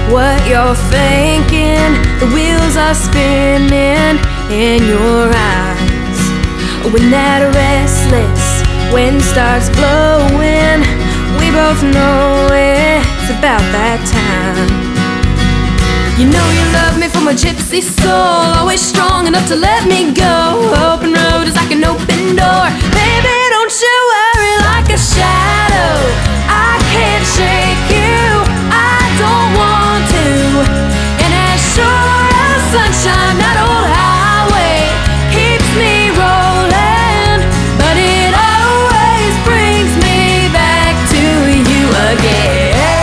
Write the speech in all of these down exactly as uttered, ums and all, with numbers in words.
what you're thinking. The wheels are spinning in your eyes. When that restless wind starts blowing, we both know it's about that time. You know you love me for my gypsy soul, always strong enough to let me go. Open road is like an open door. Baby, don't you worry, like a shadow I can't shake you, I don't want to. And as sure as sunshine, that old highway keeps me rolling, but it always brings me back to you again.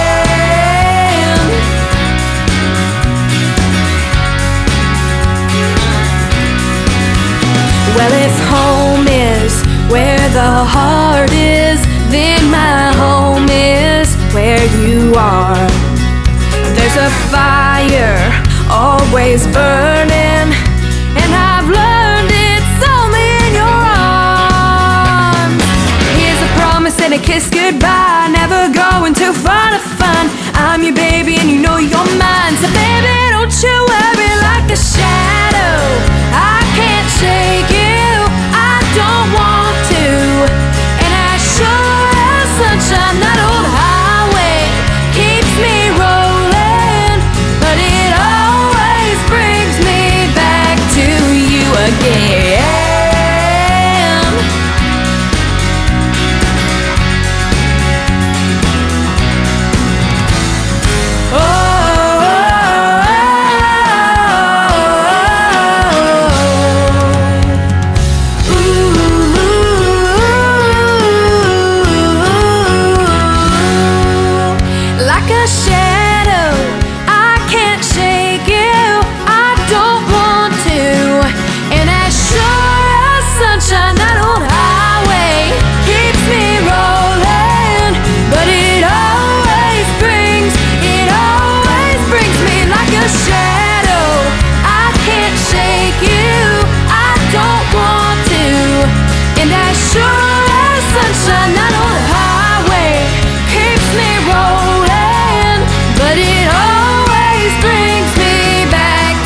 Well, if home is where the heart is, then my home is where you are. There's a fire always burning, and I've learned it's only in your arms. Here's a promise and a kiss goodbye, never going too far to find. I'm your baby and you know you're mine. So baby, don't you worry, like a shadow I can't shake you, don't want to. And as sure as sunshine, that old highway keeps me rolling, but it always brings me back to you again.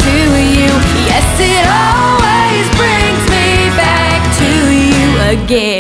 Again.